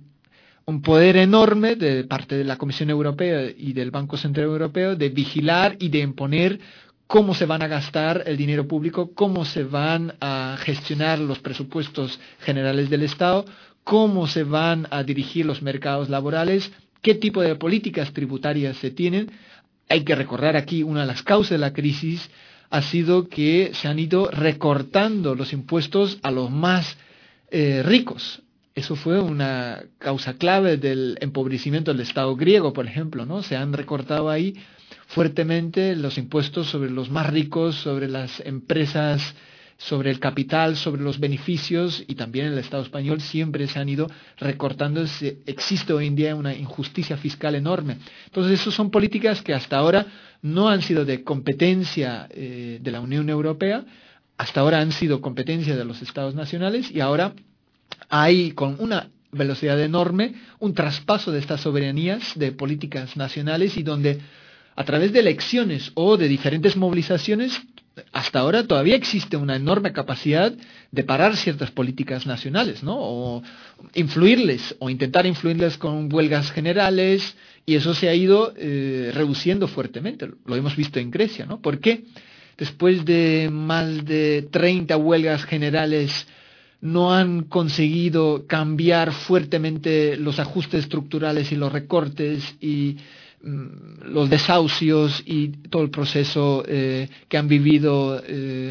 un poder enorme de parte de la Comisión Europea y del Banco Central Europeo de vigilar y de imponer cómo se van a gastar el dinero público, cómo se van a gestionar los presupuestos generales del Estado, cómo se van a dirigir los mercados laborales, qué tipo de políticas tributarias se tienen. Hay que recordar aquí, una de las causas de la crisis ha sido que se han ido recortando los impuestos a los más ricos. Eso fue una causa clave del empobrecimiento del Estado griego, por ejemplo, ¿no? Se han recortado ahí fuertemente los impuestos sobre los más ricos, sobre las empresas, sobre el capital, sobre los beneficios, y también en el Estado español siempre se han ido recortando. Existe hoy en día una injusticia fiscal enorme. Entonces, esas son políticas que hasta ahora no han sido de competencia de la Unión Europea, hasta ahora han sido competencia de los Estados nacionales, y ahora hay, con una velocidad enorme, un traspaso de estas soberanías de políticas nacionales, y donde a través de elecciones o de diferentes movilizaciones, hasta ahora todavía existe una enorme capacidad de parar ciertas políticas nacionales, ¿no? O influirles, o intentar influirles con huelgas generales, y eso se ha ido reduciendo fuertemente. Lo hemos visto en Grecia, ¿no? ¿Por qué? Después de más de 30 huelgas generales no han conseguido cambiar fuertemente los ajustes estructurales y los recortes y los desahucios y todo el proceso que han vivido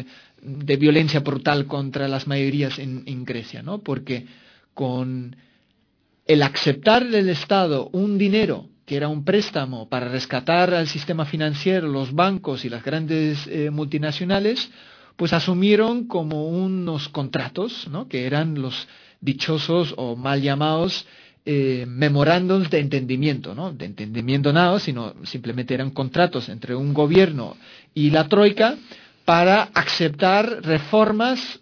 de violencia brutal contra las mayorías en Grecia, ¿no? Porque con el aceptar del Estado un dinero que era un préstamo para rescatar al sistema financiero, los bancos y las grandes multinacionales, pues asumieron como unos contratos, ¿no? Que eran los dichosos o mal llamados memorándums de entendimiento, ¿no? De entendimiento nada, sino simplemente eran contratos entre un gobierno y la Troika para aceptar reformas,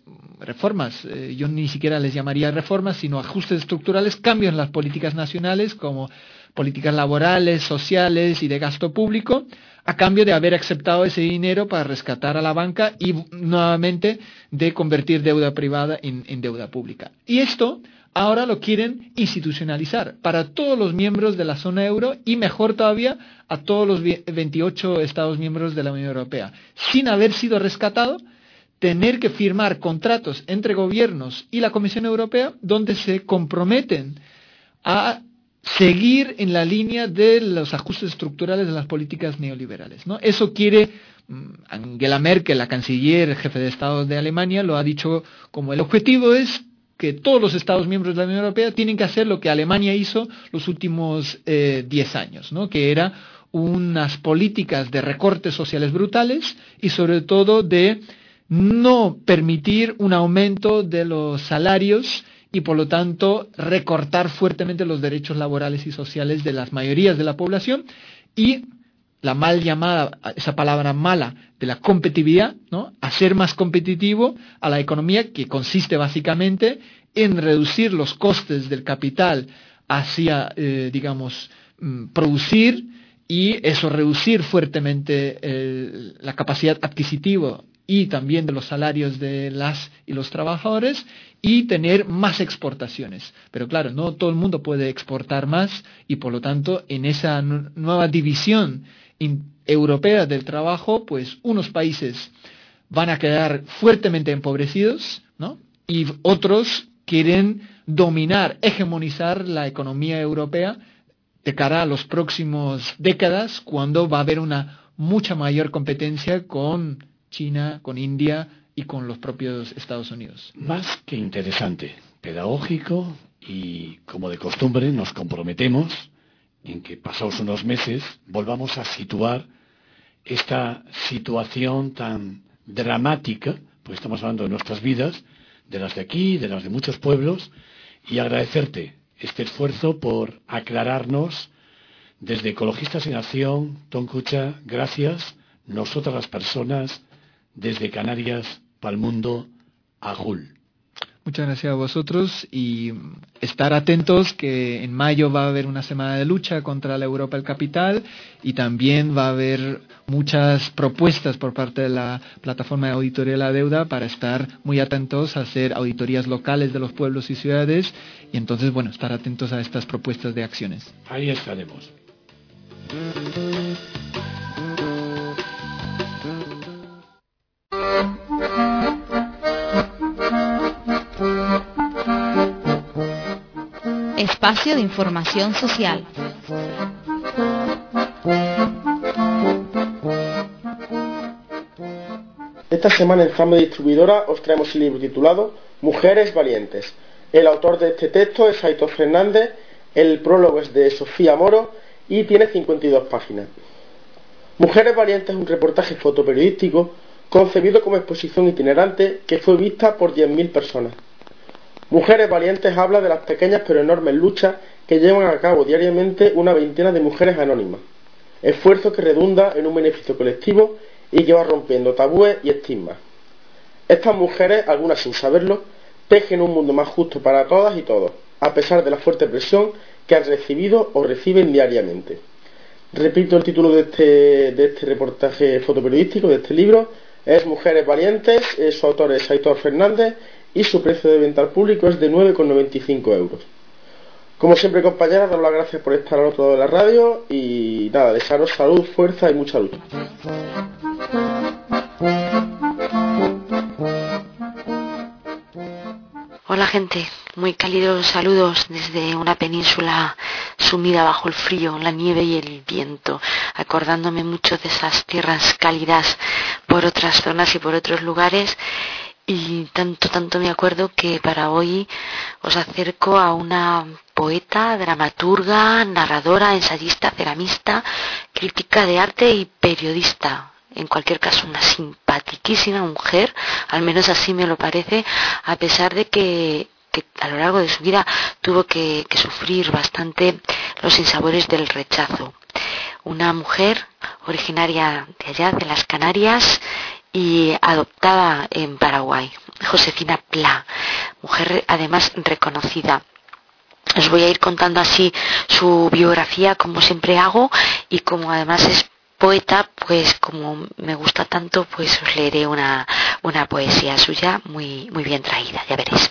yo ni siquiera les llamaría reformas, sino ajustes estructurales, cambios en las políticas nacionales como políticas laborales, sociales y de gasto público, a cambio de haber aceptado ese dinero para rescatar a la banca y nuevamente de convertir deuda privada en deuda pública. Y esto ahora lo quieren institucionalizar para todos los miembros de la zona euro y mejor todavía a todos los 28 Estados miembros de la Unión Europea, sin haber sido rescatado, tener que firmar contratos entre gobiernos y la Comisión Europea donde se comprometen a seguir en la línea de los ajustes estructurales de las políticas neoliberales, ¿no? Eso quiere Angela Merkel, la canciller, jefe de Estado de Alemania, lo ha dicho como el objetivo es que todos los Estados miembros de la Unión Europea tienen que hacer lo que Alemania hizo los últimos 10 años, ¿no? Que era unas políticas de recortes sociales brutales y sobre todo de no permitir un aumento de los salarios y por lo tanto recortar fuertemente los derechos laborales y sociales de las mayorías de la población y la mal llamada, esa palabra mala de la competitividad, ¿no? Hacer más competitivo a la economía, que consiste básicamente en reducir los costes del capital hacia, producir y eso reducir fuertemente la capacidad adquisitiva y también de los salarios de las y los trabajadores y tener más exportaciones. Pero claro, no todo el mundo puede exportar más y por lo tanto en esa nueva división europea del trabajo, pues unos países van a quedar fuertemente empobrecidos, ¿no? Y otros quieren dominar, hegemonizar la economía europea de cara a los próximos décadas, cuando va a haber una mucha mayor competencia con China, con India y con los propios Estados Unidos. Más que interesante, pedagógico y, como de costumbre, nos comprometemos en que pasados unos meses volvamos a situar esta situación tan dramática, pues estamos hablando de nuestras vidas, de las de aquí, de las de muchos pueblos, y agradecerte este esfuerzo por aclararnos desde Ecologistas en Acción. Tonkucha, gracias. Nosotras las personas desde Canarias pa'l mundo, Agul. Muchas gracias a vosotros y estar atentos que en mayo va a haber una semana de lucha contra la Europa del capital y también va a haber muchas propuestas por parte de la plataforma de auditoría de la deuda para estar muy atentos a hacer auditorías locales de los pueblos y ciudades y entonces, bueno, estar atentos a estas propuestas de acciones. Ahí estaremos. Espacio de información social. Esta semana en Fama Distribuidora os traemos el libro titulado Mujeres Valientes. El autor de este texto es Aitor Fernández, el prólogo es de Sofía Moro y tiene 52 páginas. Mujeres Valientes es un reportaje fotoperiodístico concebido como exposición itinerante que fue vista por 10.000 personas. Mujeres Valientes habla de las pequeñas pero enormes luchas que llevan a cabo diariamente una veintena de mujeres anónimas, esfuerzo que redunda en un beneficio colectivo y que va rompiendo tabúes y estigmas. Estas mujeres, algunas sin saberlo, tejen un mundo más justo para todas y todos, a pesar de la fuerte presión que han recibido o reciben diariamente. Repito el título de este reportaje fotoperiodístico, de este libro, es Mujeres Valientes, su autor es Aitor Fernández y su precio de venta al público es de 9,95 euros. Como siempre, compañeras, daros las gracias por estar al otro lado de la radio y nada, desearos salud, fuerza y mucha lucha. Hola gente, muy cálidos saludos desde una península sumida bajo el frío, la nieve y el viento, acordándome mucho de esas tierras cálidas por otras zonas y por otros lugares, y tanto me acuerdo que para hoy os acerco a una poeta, dramaturga, narradora, ensayista, ceramista, crítica de arte y periodista. En cualquier caso, una simpaticísima mujer, al menos así me lo parece, a pesar de que a lo largo de su vida tuvo que sufrir bastante los sinsabores del rechazo. Una mujer originaria de allá, de las Canarias, y adoptada en Paraguay, Josefina Pla, mujer además reconocida. Os voy a ir contando así su biografía, como siempre hago, y como además es poeta, pues como me gusta tanto, pues os leeré una poesía suya muy bien traída, ya veréis.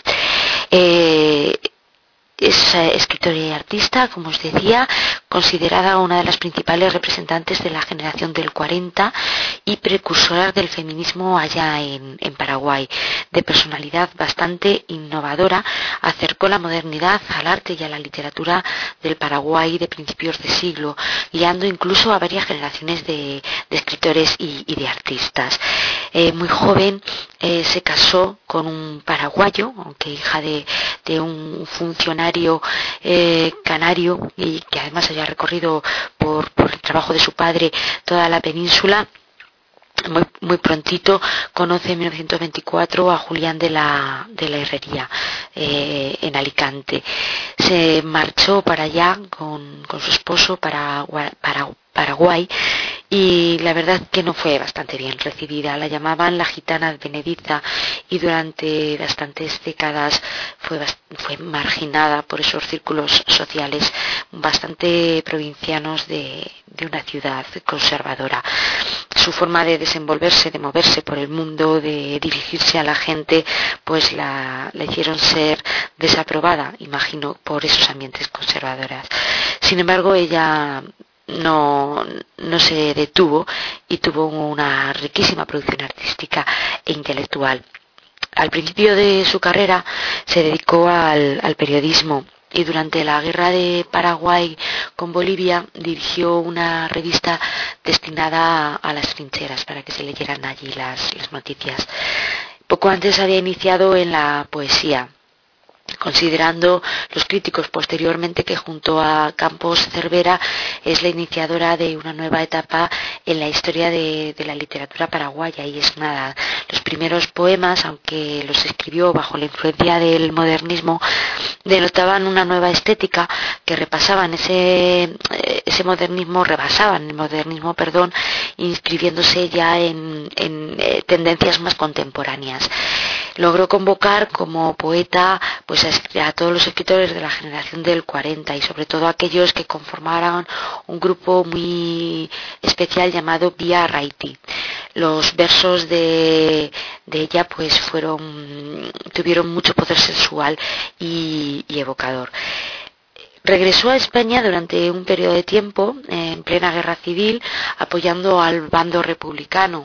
Es escritora y artista, como os decía, considerada una de las principales representantes de la generación del 40 y precursora del feminismo allá en Paraguay. De personalidad bastante innovadora, acercó la modernidad al arte y a la literatura del Paraguay de principios de siglo, guiando incluso a varias generaciones de escritores y de artistas. Muy joven se casó con un paraguayo, aunque hija de un funcionario canario, y que además había recorrido por el trabajo de su padre toda la península. Muy prontito conoce en 1924 a Julián de la Herrería en Alicante. Se marchó para allá con su esposo para Paraguay, y la verdad que no fue bastante bien recibida. La llamaban la gitana advenediza, y durante bastantes décadas fue marginada por esos círculos sociales bastante provincianos de una ciudad conservadora. Su forma de desenvolverse, de moverse por el mundo, de dirigirse a la gente, pues la hicieron ser desaprobada, imagino, por esos ambientes conservadores. Sin embargo, ella no se detuvo y tuvo una riquísima producción artística e intelectual. Al principio de su carrera se dedicó al periodismo, y durante la guerra de Paraguay con Bolivia dirigió una revista destinada a las trincheras, para que se leyeran allí las noticias. Poco antes había iniciado en la poesía, considerando los críticos posteriormente que junto a Campos Cervera es la iniciadora de una nueva etapa en la historia de la literatura paraguaya. Y es nada, los primeros poemas, aunque los escribió bajo la influencia del modernismo, denotaban una nueva estética que repasaban ese modernismo, rebasaban el modernismo, inscribiéndose ya en tendencias más contemporáneas. Logró convocar como poeta pues a todos los escritores de la generación del 40, y sobre todo aquellos que conformaran un grupo muy especial llamado Vía Raiti. Los versos de ella pues tuvieron mucho poder sensual y evocador. Regresó a España durante un periodo de tiempo, en plena guerra civil, apoyando al bando republicano.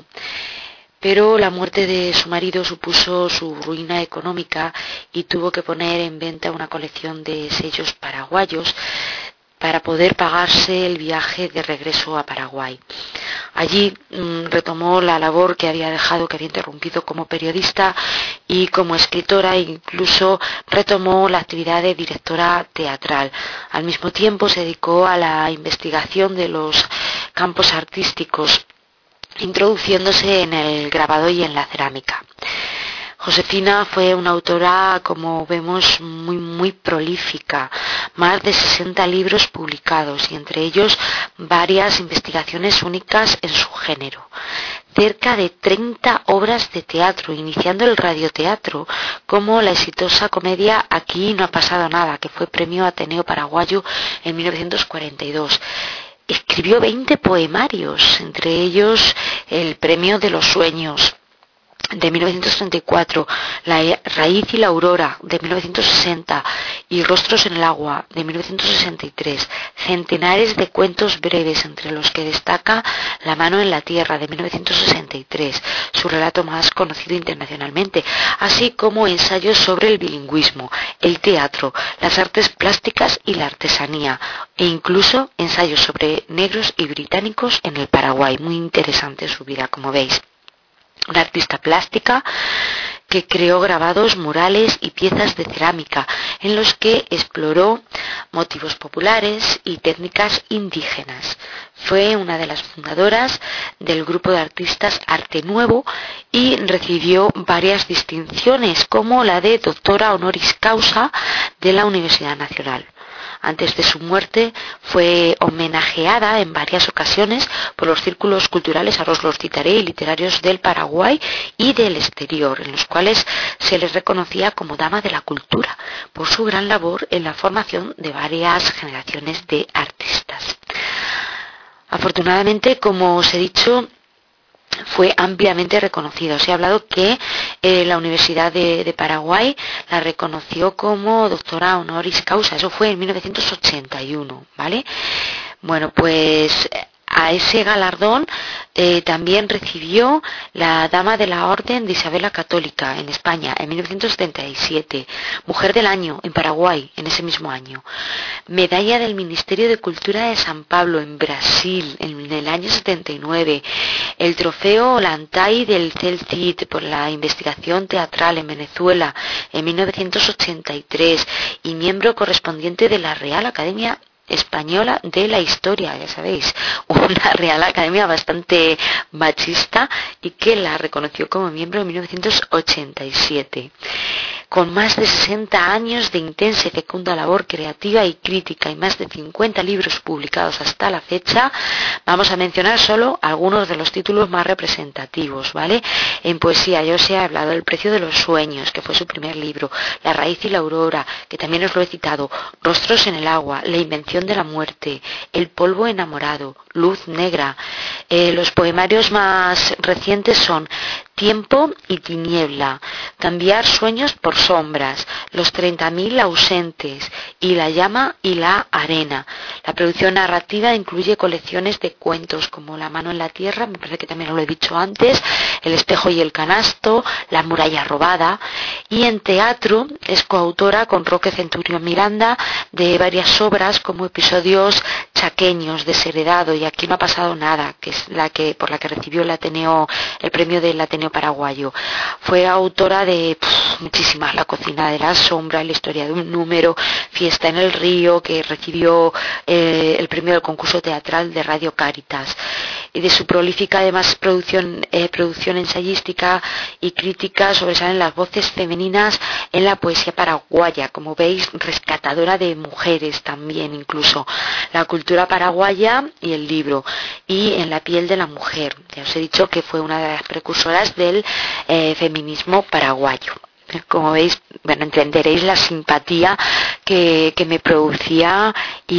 Pero la muerte de su marido supuso su ruina económica, y tuvo que poner en venta una colección de sellos paraguayos para poder pagarse el viaje de regreso a Paraguay. Allí retomó la labor que había interrumpido como periodista y como escritora, e incluso retomó la actividad de directora teatral. Al mismo tiempo se dedicó a la investigación de los campos artísticos, introduciéndose en el grabado y en la cerámica. Josefina fue una autora, como vemos, muy prolífica, más de 60 libros publicados, y entre ellos varias investigaciones únicas en su género. Cerca de 30 obras de teatro, iniciando el radioteatro, como la exitosa comedia Aquí no ha pasado nada, que fue premio Ateneo Paraguayo en 1942. Escribió 20 poemarios, entre ellos El premio de los sueños, de 1934, La raíz y la aurora, de 1960, y Rostros en el agua, de 1963, centenares de cuentos breves, entre los que destaca La mano en la tierra, de 1963, su relato más conocido internacionalmente, así como ensayos sobre el bilingüismo, el teatro, las artes plásticas y la artesanía, e incluso ensayos sobre negros y británicos en el Paraguay. Muy interesante su vida, como veis. una artista plástica que creó grabados, murales y piezas de cerámica en los que exploró motivos populares y técnicas indígenas. Fue una de las fundadoras del grupo de artistas Arte Nuevo y recibió varias distinciones, como la de doctora honoris causa de la Universidad Nacional. Antes de su muerte fue homenajeada en varias ocasiones por los círculos culturales, ahora os los citaré, y literarios del Paraguay y del exterior, en los cuales se les reconocía como dama de la cultura por su gran labor en la formación de varias generaciones de artistas. Afortunadamente, como os he dicho, fue ampliamente reconocido. Se ha hablado que la Universidad de Paraguay la reconoció como doctora honoris causa. Eso fue en 1981, ¿vale? Bueno, pues a ese galardón también recibió la Dama de la Orden de Isabel la Católica en España en 1977, Mujer del Año en Paraguay en ese mismo año, Medalla del Ministerio de Cultura de San Pablo en Brasil en el año 79, el Trofeo Ollantay del CELCIT por la investigación teatral en Venezuela en 1983 y miembro correspondiente de la Real Academia Española de la Historia, ya sabéis, una Real Academia bastante machista y que la reconoció como miembro en 1987. Con más de 60 años de intensa y fecunda labor creativa y crítica y más de 50 libros publicados hasta la fecha, vamos a mencionar solo algunos de los títulos más representativos, ¿vale? En poesía yo os he hablado El precio de los sueños, que fue su primer libro, La raíz y la aurora, que también os lo he citado, Rostros en el agua, La invención de la muerte, El polvo enamorado, Luz negra. Los poemarios más recientes son Tiempo y tiniebla, Cambiar sueños por sombras, Los 30.000 ausentes y La llama y la arena. La producción narrativa incluye colecciones de cuentos como La mano en la tierra, me parece que también lo he dicho antes, El espejo y el canasto, La muralla robada, y en teatro es coautora con Roque Centurión Miranda de varias obras como episodios chaqueños, Desheredado y Aquí no ha pasado nada, que es por la que recibió el premio del Ateneo Paraguayo. Fue autora de muchísimas, La cocina de la sombra, La historia de un número, Fiesta en el río, que recibió el premio del concurso teatral de Radio Cáritas. Y de su prolífica además producción ensayística y crítica sobresalen las voces femeninas en la poesía paraguaya, como veis, rescatadora de mujeres también, incluso la cultura paraguaya y el libro, y En la piel de la mujer. Ya os he dicho que fue una de las precursoras del feminismo paraguayo. Como veis, bueno, entenderéis la simpatía que me producía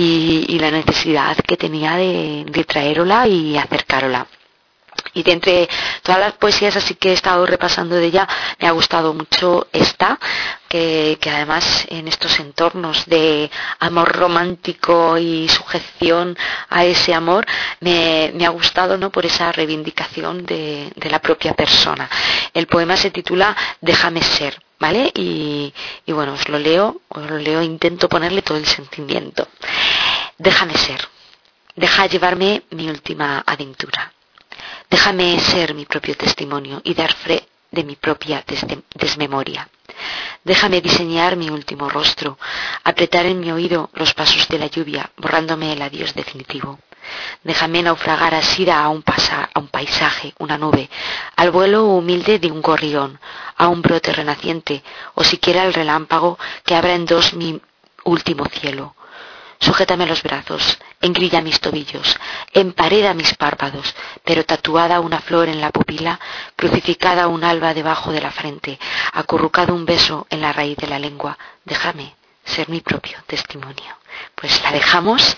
y la necesidad que tenía de traerla y acercarla. Y de entre todas las poesías así que he estado repasando de ella, me ha gustado mucho esta, que además en estos entornos de amor romántico y sujeción a ese amor, me ha gustado, ¿no?, por esa reivindicación de la propia persona. El poema se titula Déjame ser, ¿vale? Y bueno, os lo leo, intento ponerle todo el sentimiento. Déjame ser, deja llevarme mi última aventura. Déjame ser mi propio testimonio y dar fe de mi propia desmemoria. Déjame diseñar mi último rostro, apretar en mi oído los pasos de la lluvia, borrándome el adiós definitivo. Déjame naufragar asida a un paisaje, una nube, al vuelo humilde de un gorrión, a un brote renaciente, o siquiera al relámpago que abra en dos mi último cielo. Sujétame los brazos, engrilla mis tobillos, empareda mis párpados, pero tatuada una flor en la pupila, crucificada un alba debajo de la frente, acurrucado un beso en la raíz de la lengua. Déjame ser mi propio testimonio. Pues la dejamos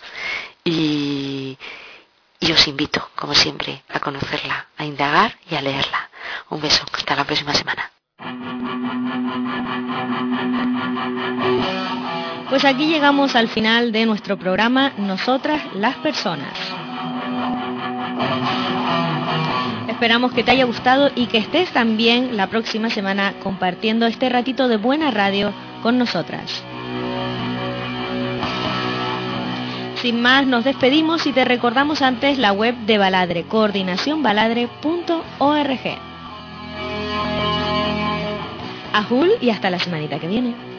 y os invito, como siempre, a conocerla, a indagar y a leerla. Un beso, hasta la próxima semana. Pues aquí llegamos al final de nuestro programa Nosotras las Personas. Esperamos que te haya gustado y que estés también la próxima semana compartiendo este ratito de buena radio con nosotras. Sin más, nos despedimos y te recordamos antes la web de Baladre, coordinacionbaladre.org. Ajul y hasta la semanita que viene.